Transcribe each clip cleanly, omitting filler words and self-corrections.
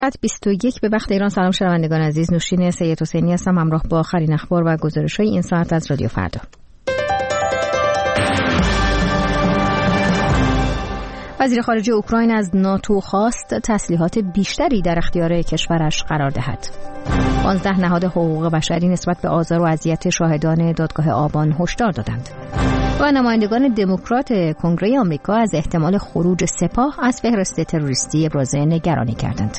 21 به وقت ایران. سلام شنوندگان عزیز، نوشین سید حسینی هستم همراه با آخرین اخبار و گزارش‌های این ساعت از رادیو فردا. وزیر خارجه اوکراین از ناتو خواست تسلیحات بیشتری در اختیار کشورش قرار دهد. 15 نهاد حقوق بشری نسبت به آزار و اذیت شاهدان دادگاه آبان هشدار دادند. و نمایندگان دموکرات کنگره آمریکا از احتمال خروج سپاه از فهرست تروریستی ابراز نگرانی کردند.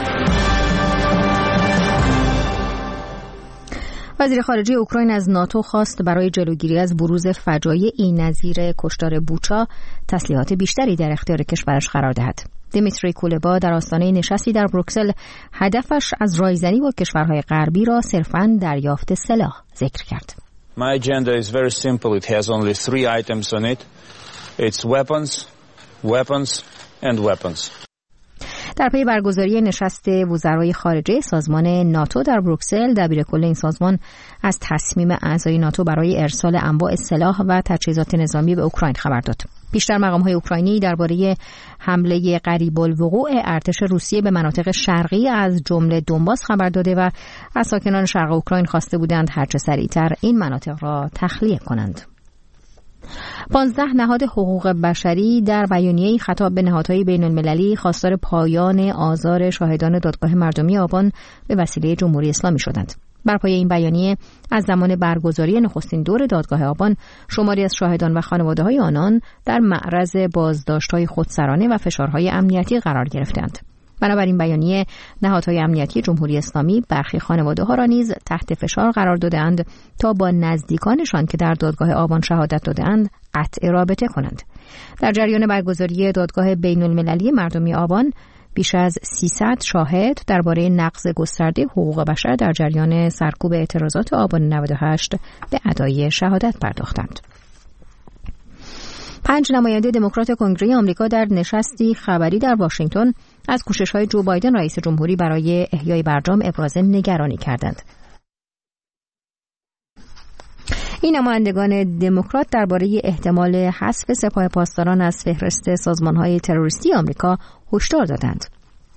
وزیر خارجه اوکراین از ناتو خواست برای جلوگیری از بروز فجایعی نظیر کشتار بوچا تسلیحات بیشتری در اختیار کشورش قرار دهد. دیمیتری کولبا در آستانه نشستی در بروکسل هدفش از رایزنی با کشورهای غربی را صرفاً دریافت سلاح ذکر کرد. My agenda is very simple. It has only 3 items on it. It's weapons, weapons and weapons. در پی برگزاری نشست وزرای خارجه سازمان ناتو در بروکسل، دبیرکل این سازمان از تصمیم اعضای ناتو برای ارسال انواع سلاح و تجهیزات نظامی به اوکراین خبر داد. بیشتر مقام‌های اوکراینی درباره حمله قریب الوقوع ارتش روسیه به مناطق شرقی از جمله دونباس خبر داده و از ساکنان شرق اوکراین خواسته بودند هرچه سریعتر این مناطق را تخلیه کنند. 15 نهاد حقوق بشری در بیانیه‌ای خطاب به نهادهای بین‌المللی خواستار پایان آزار شاهدان دادگاه مردمی آبان به وسیله جمهوری اسلامی شدند. بر پایه این بیانیه از زمان برگزاری نخستین دور دادگاه آبان شماری از شاهدان و خانواده‌های آنان در معرض بازداشت‌های خودسرانه و فشارهای امنیتی قرار گرفتند. بنابراین بیانیه نهادهای امنیتی جمهوری اسلامی برخی خانواده‌ها را نیز تحت فشار قرار دادند تا با نزدیکانشان که در دادگاه آبان شهادت دادند قطع رابطه کنند. در جریان برگزاری دادگاه بین‌المللی مردمی آبان بیش از 300 شاهد درباره نقض گسترده حقوق بشر در جریان سرکوب اعتراضات آبان 98 به ادای شهادت پرداختند. 5 نماینده دموکرات کنگره آمریکا در نشستی خبری در واشنگتن از کوشش‌های جو بایدن رئیس جمهوری برای احیای برجام ابراز نگرانی کردند. این نمایندگان دموکرات درباره احتمال حذف سپاه پاسداران از فهرست سازمان‌های تروریستی آمریکا هشدار دادند.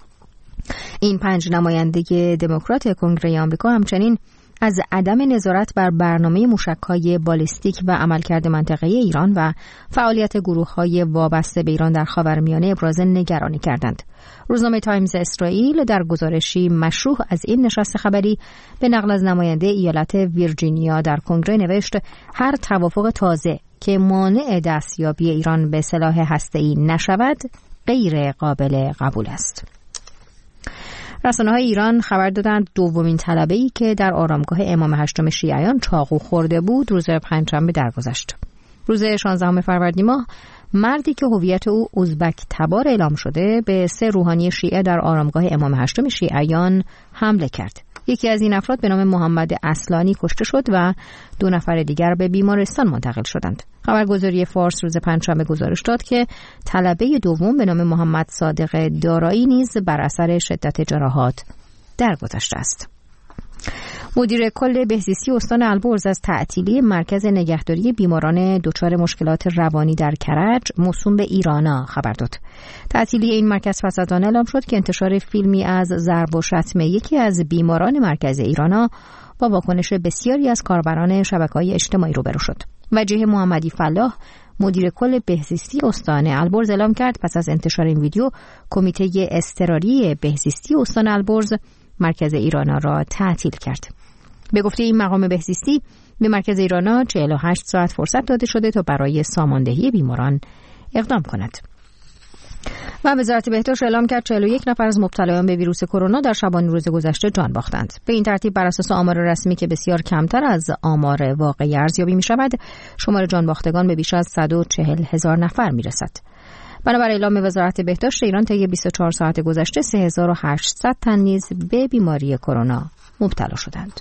این 5 نماینده دموکرات کنگره آمریکا همچنین از عدم نظارت بر برنامه موشک‌های بالستیک و عملکرد منطقه‌ای ایران و فعالیت گروه‌های وابسته به ایران در خاورمیانه ابراز نگرانی کردند. روزنامه تایمز اسرائیل در گزارشی مشروح از این نشست خبری به نقل از نماینده ایالت ویرجینیا در کنگره نوشت هر توافق تازه که مانع دستیابی ایران به سلاح هسته‌ای نشود غیر قابل قبول است. رسانه‌های ایران خبر دادند دومین طلبه‌ای که در آرامگاه امام هشتم شیعیان چاقو خورده بود روز پنجشنبه درگذشت. روز 16 فروردین ماه مردی که هویت او ازبک تبار اعلام شده به 3 روحانی شیعه در آرامگاه امام هشتم شیعیان حمله کرد. یکی از این افراد به نام محمد اصلانی کشته شد و 2 نفر دیگر به بیمارستان منتقل شدند. خبرگزاری فارس روز پنجشنبه گزارش داد که طلبه دوم به نام محمد صادق دارایی نیز بر اثر شدت جراحات درگذشته است. مدیر کل بهزیستی استان البرز از تعطیلی مرکز نگهداری بیماران دچار مشکلات روانی در کرج موسوم به ایرانا خبر داد. تعطیلی این مرکز پس از آن اعلام شد که انتشار فیلمی از ضرب و شتم یکی از بیماران مرکز ایرانا با واکنش بسیاری از کاربران شبکه‌های اجتماعی روبرو شد. وجیه محمدی فلاح مدیر کل بهزیستی استان البرز اعلام کرد پس از انتشار این ویدیو کمیته اضطراری بهزیستی استان البرز مرکز ایرانا را تعطیل کرد. به گفته این مقام بهزیستی به مرکز ایرانا 48 ساعت فرصت داده شده تا برای ساماندهی بیماران اقدام کند. و وزارت بهداشت اعلام کرد 41 نفر از مبتلایان به ویروس کرونا در شبانه روز گذشته جان باختند. به این ترتیب بر اساس آمار رسمی که بسیار کمتر از آمار واقعی ارزیابی می شود، شمار جان باختگان به بیش از 140,000 نفر می رسد. بنابر اعلام وزارت بهداشت ایران طی 24 ساعت گذشته 3800 تن نیز به بیماری کرونا مبتلا شدند.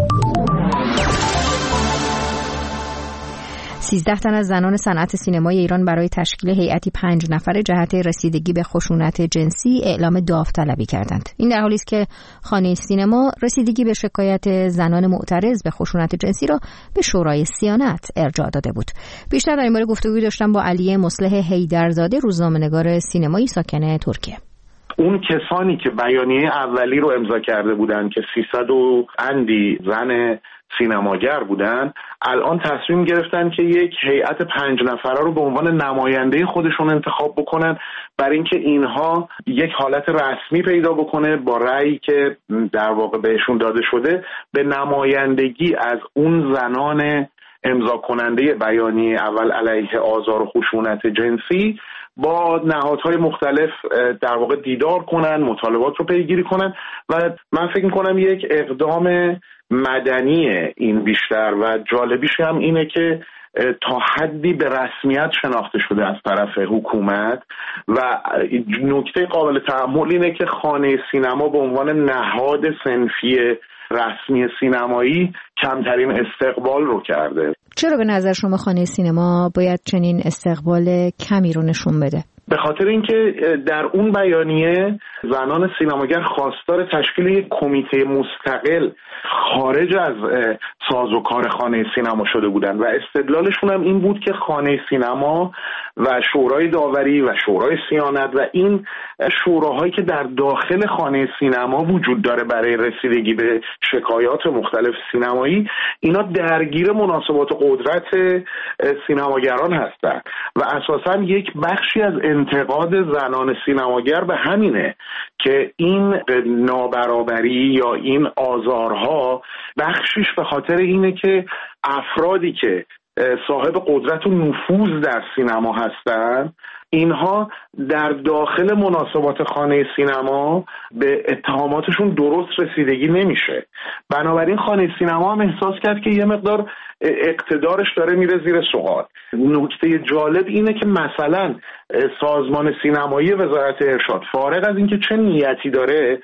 13 تن از زنان صنعت سینمای ایران برای تشکیل هیئتی 5 نفره جهت رسیدگی به خشونت جنسی اعلام داوطلبی کردند. این در حالی است که خانه سینما رسیدگی به شکایت زنان معترض به خشونت جنسی را به شورای صیانت ارجاع داده بود. بیشتر در این باره گفتگوی داشتم با علی مصلح حیدرزاده، روزنامه‌نگار سینمایی ساکن ترکیه. اون کسانی که بیانیه اولی رو امضا کرده بودن که 300 و اندی زن سینماگر بودن، الان تصمیم گرفتن که یک هیئت 5 نفره رو به عنوان نماینده خودشون انتخاب بکنن، برای اینکه اینها یک حالت رسمی پیدا بکنه با رأیی که در واقع بهشون داده شده به نمایندگی از اون زنان امضا کننده بیانیه اول علیه آزار و خشونت جنسی با نهادهای مختلف در واقع دیدار کنن، مطالبات رو پیگیری کنن و من فکر می‌کنم یک اقدام مدنی این بیشتر و جالبیش هم اینه که تا حدی به رسمیت شناخته شده از طرف حکومت و نکته قابل تأمل اینه که خانه سینما به عنوان نهاد صنفی رسمی سینمایی کمترین استقبال رو کرده. چرا به نظر شما خانه سینما باید چنین استقبال کمی رو نشون بده؟ به خاطر اینکه در اون بیانیه زنان سینماگر خواستار تشکیل یک کمیته مستقل خارج از سازوکار خانه سینما شده بودند و استدلالشون هم این بود که خانه سینما و شورای داوری و شورای صیانت و این شوراهایی که در داخل خانه سینما وجود داره برای رسیدگی به شکایات مختلف سینمایی، اینا درگیر مناسبات قدرت سینماگران هستند و اساساً یک بخشی از انتقاد زنان سینماگر به همینه که این نابرابری یا این آزارها بخشیش به خاطر اینه که افرادی که صاحب قدرت و نفوذ در سینما هستن اینها در داخل مناسبات خانه سینما به اتهاماتشون درست رسیدگی نمیشه. بنابراین خانه سینما هم احساس کرد که یه مقدار اقتدارش داره میره زیر سوال. نکته جالب اینه که مثلا سازمان سینمایی وزارت ارشاد فارغ از اینکه چه نیتی داره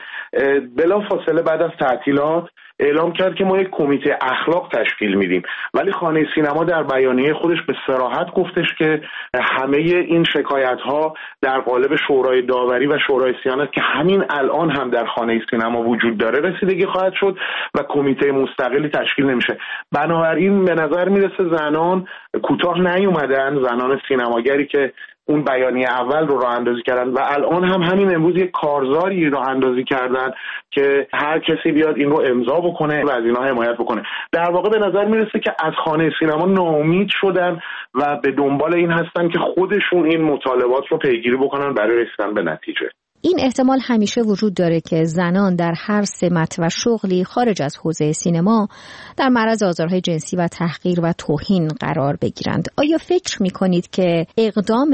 بلافاصله بعد از تعطیلات اعلام کرد که ما یک کمیته اخلاق تشکیل میدیم، ولی خانه سینما در بیانیه خودش به صراحت گفتش که همه این شکایت ها در قالب شورای داوری و شورای صیانت که همین الان هم در خانه سینما وجود داره رسیدگی خواهد شد و کمیته مستقلی تشکیل نمیشه. بنابراین به نظر میرسه زنان کوتاه نیومدن، زنان سینماگری که اون بیانیه اول رو راه اندازی کردن و الان هم همین امروز یک کارزاری راه اندازی کردن که هر کسی بیاد این رو امضا بکنه و از اینا حمایت بکنه. در واقع به نظر میرسه که از خانه سینما ناامید شدن و به دنبال این هستن که خودشون این مطالبات رو پیگیری بکنن برای رسیدن به نتیجه. این احتمال همیشه وجود داره که زنان در هر سمت و شغلی خارج از حوزه سینما در معرض آزارهای جنسی و تحقیر و توهین قرار بگیرند. آیا فکر می‌کنید که اقدام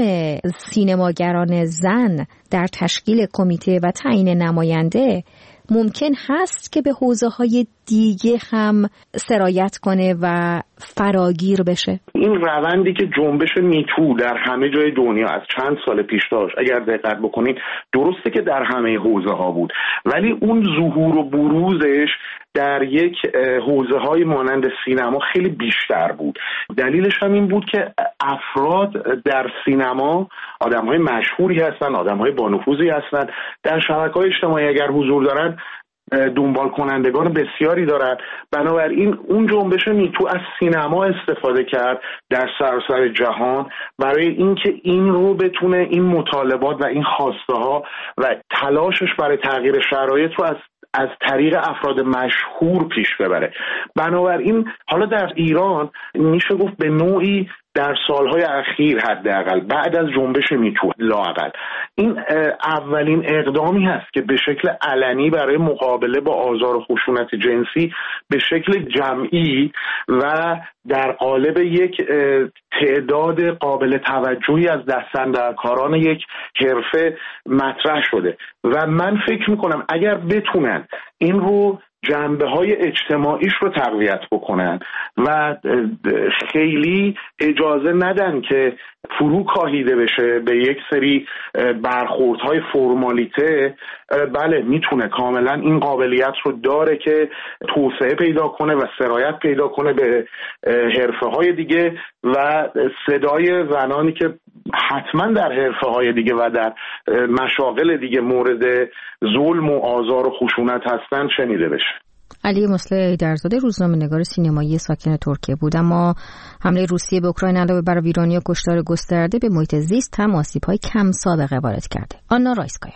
سینماگران زن در تشکیل کمیته و تعیین نماینده ممکن هست که به حوزه‌های دیگه هم سرایت کنه و فراگیر بشه؟ این روندی که جنبش میتو در همه جای دنیا از چند سال پیش داشت، اگر دقت بکنید درسته که در همه حوزه‌ها بود، ولی اون ظهور و بروزش در یک حوزه‌های مانند سینما خیلی بیشتر بود. دلیلش هم این بود که افراد در سینما آدم‌های مشهوری هستن، آدم‌های با نفوذی هستن، در شبکه‌های اجتماعی اگر حضور دارن دنبال کنندگان بسیاری دارد. بنابراین اون جنبش میتو از سینما استفاده کرد در سراسر جهان برای اینکه این رو بتونه این مطالبات و این خواسته ها و تلاشش برای تغییر شرایط رو از طریق افراد مشهور پیش ببره. بنابراین حالا در ایران میشه گفت به نوعی در سالهای اخیر حداقل بعد از جنبش میتو لااقل این اولین اقدامی هست که به شکل علنی برای مقابله با آزار و خشونت جنسی به شکل جمعی و در قالب یک تعداد قابل توجهی از دستاندرکاران یک حرفه مطرح شده و من فکر میکنم اگر بتونن این رو جنبه‌های اجتماعیش رو تقویت بکنن و خیلی اجازه ندن که فرو کاهیده بشه به یک سری برخوردهای فرمالیته، بله میتونه کاملا این قابلیت رو داره که توسعه پیدا کنه و سرایت پیدا کنه به حرفه‌های دیگه و صدای زنانی که حتما در حرفه‌های دیگه و در مشاغل دیگه مورد ظلم و آزار و خشونت هستن شنیده بشه. علی مصلح ایدرزاده روزنامه‌نگار سینمایی ساکن ترکیه بود. اما حمله روسیه به اوکراین علاوه بر ویرانی و کشتار گسترده به محیط زیست هم آسیب‌های کم سابقه وارد کرده. آنا رایسکایا.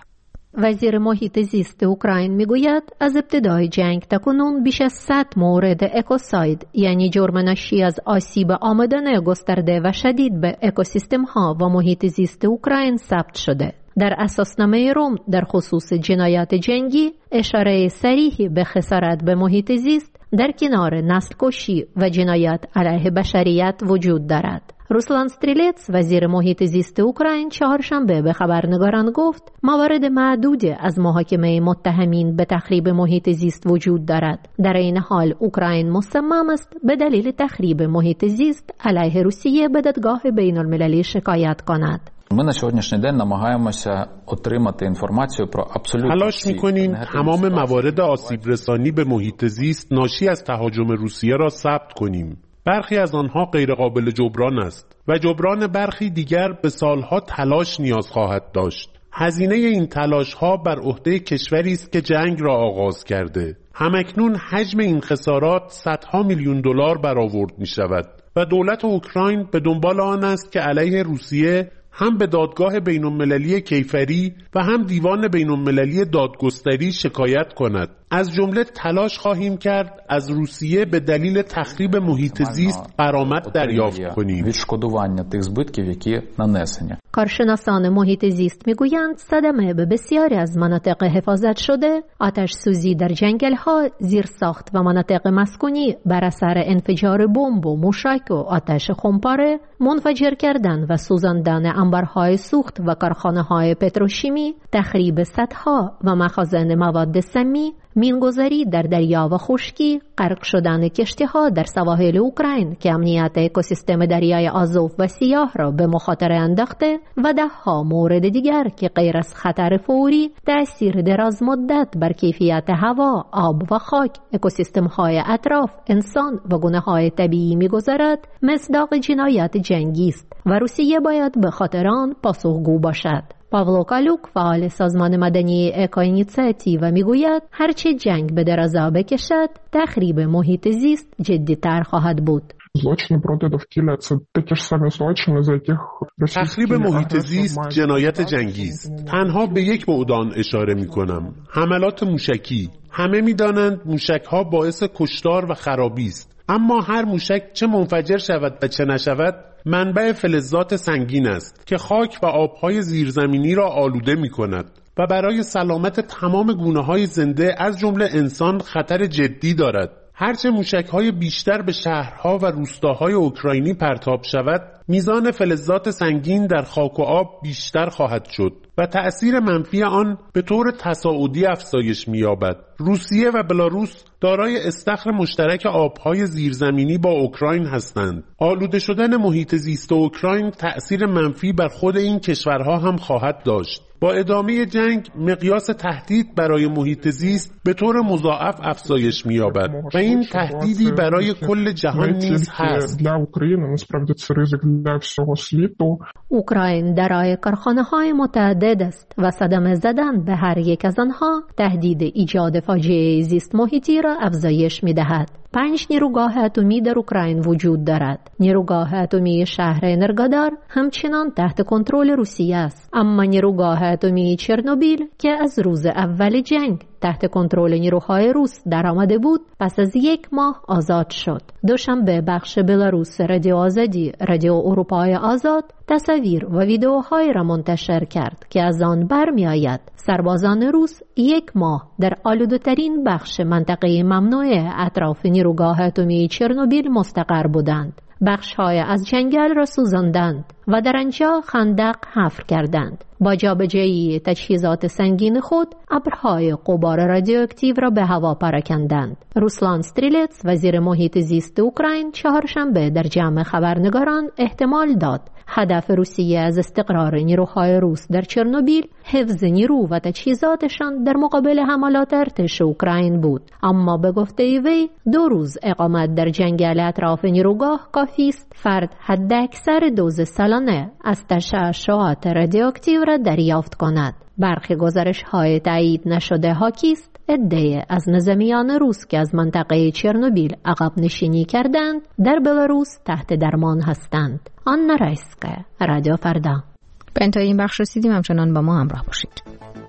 وزیر محیط زیست اوکراین میگوید از ابتدای جنگ تاکنون بیش از 100 مورد اکوساید یعنی جرم ناشی از آسیب آمدن گسترده و شدید به اکوسیستم ها و محیط زیست اوکراین ثبت شده. در اساسنامه روم در خصوص جنایات جنگی اشاره صریحی به خسارت به محیط زیست در کنار نسل کشی و جنایات علیه بشریت وجود دارد. روسلان استریلیتس وزیر محیط زیست اوکراین چهارشنبه به خبرنگاران گفت موارد معدودی از محاکمه متهمین به تخریب محیط زیست وجود دارد. در این حال اوکراین مصمم است به دلیل تخریب محیط زیست علیه روسیه به دادگاه بین المللی شکایت کند. Ми на сьогоднішній день намагаємося отримати інформацію про абсолютно تلاش می‌کنیم تمام موارد آسیب رسانی به محیط زیست ناشی از تهاجم روسیه را ثبت کنیم. برخی از آنها غیرقابل جبران است و جبران برخی دیگر به سالها تلاش نیاز خواهد داشت. هزینه این تلاش‌ها بر عهده کشوری است که جنگ را آغاز کرده. همکنون حجم این خسارات صدها میلیون دلار برآورد می‌شود و دولت اوکراین به دنبال آن است که علیه روسیه هم به دادگاه بین‌المللی کیفری و هم دیوان بین‌المللی دادگستری شکایت کند. از جمله تلاش خواهیم کرد از روسیه به دلیل تخریب محیط زیست غرامت دریافت کنیم. کارشناسان محیط زیست میگویند صدمه به بسیاری از مناطق حفاظت شده، آتش سوزی در جنگل‌ها، زیرساخت و مناطق مسکونی بر اثر انفجار بمب و موشک و آتش خمپاره، منفجر کردن و سوزاندن انبارهای سوخت و کارخانه‌های پتروشیمی، تخریب سدها و مخازن مواد سمی، مینگذاری در دریا و خشکی، غرق شدن کشتی‌ها در سواحل اوکراین که امنیت اکوسیستم دریای آزوف و سیاه را به مخاطره انداخته و ده‌ها مورد دیگر که غیر از خطر فوری تأثیر دراز مدت بر کیفیت هوا، آب و خاک، اکوسیستم‌های اطراف، انسان و گونه‌های طبیعی می‌گذارد، مصداق جنایات جنگی است و روسیه باید به خاطر آن پاسخگو باشد. پاولو کالوک فعال سازمان مدنی اکوینیسیاتیو میگوید هرچه جنگ به درازا بکشد تخریب محیط زیست جدی‌تر خواهد بود. تخریب محیط زیست جنایت جنگی است. تنها به یک بعد آن اشاره می‌کنم. حملات موشکی. همه می‌دانند موشک‌ها باعث کشتار و خرابی است. اما هر موشک چه منفجر شود و چه نشود منبع فلزات سنگین است که خاک و آبهای زیرزمینی را آلوده می کند و برای سلامت تمام گونه‌های زنده از جمله انسان خطر جدی دارد. هرچه موشک‌های بیشتر به شهرها و روستاهای اوکراینی پرتاب شود، میزان فلزات سنگین در خاک و آب بیشتر خواهد شد و تأثیر منفی آن به طور تصاعدی افزایش می‌یابد. روسیه و بلاروس دارای استخر مشترک آبهای زیرزمینی با اوکراین هستند. آلوده شدن محیط زیست اوکراین تأثیر منفی بر خود این کشورها هم خواهد داشت. با ادامه جنگ مقیاس تهدید برای محیط زیست به طور مضاعف افزایش می‌یابد و این تهدیدی برای کل جهان نیز هست. اوکراین درای کارخانه‌های متعدد است و صدمه زدن به هر یک از آنها تهدید ایجاد فاجعه زیست محیطی را افزایش می‌دهد. 5 نیروگاه اتمی در اوکراین وجود دارد. نیروگاه اتمی شهر انرگادار همچنان تحت کنترل روسیه است، اما نیروگاه اتمی چرنوبیل که از روز اول جنگ تحت کنترل نیروهای روس درآمده بود پس از 1 ماه آزاد شد. دوشنبه بخش بلاروس رادیو آزادی، رادیو اروپای آزاد، تصاویر و ویدیوهای را منتشر کرد که از آن برمی آید سربازان روس 1 ماه در آلوده‌ترین بخش منطقه ممنوعه اطراف نیروگاه اتمی چرنوبیل مستقر بودند. بخش‌های از جنگل را سوزاندند و در آنجا خندق حفر کردند. با جابجایی تجهیزات سنگین خود ابرهای غبار رادیواکتیو را به هوا پراکندند. روسلان استریلیتس وزیر محیط زیست اوکراین چهارشنبه در جمع خبرنگاران احتمال داد هدف روسیه از استقرار نیروهای روس در چرنوبیل حفظ نیرو و تجهیزاتشان در مقابل حملات ارتش اوکراین بود، اما به گفته وی 2 روز اقامت در جنگل اطراف نیروگاه کافی است فرد حداکثر دوز سالانه از تشعشعات رادیواکتیو را دریافت کند. برخی گزارش‌های تایید نشده حاکی است عده‌ای از نظامیان روس که از منطقه چرنوبیل عقب نشینی کردند در بلاروس تحت درمان هستند. آنا رایسکا، رادیو فردا. به انتهای این بخش رسیدیم، همچنان با ما همراه باشید.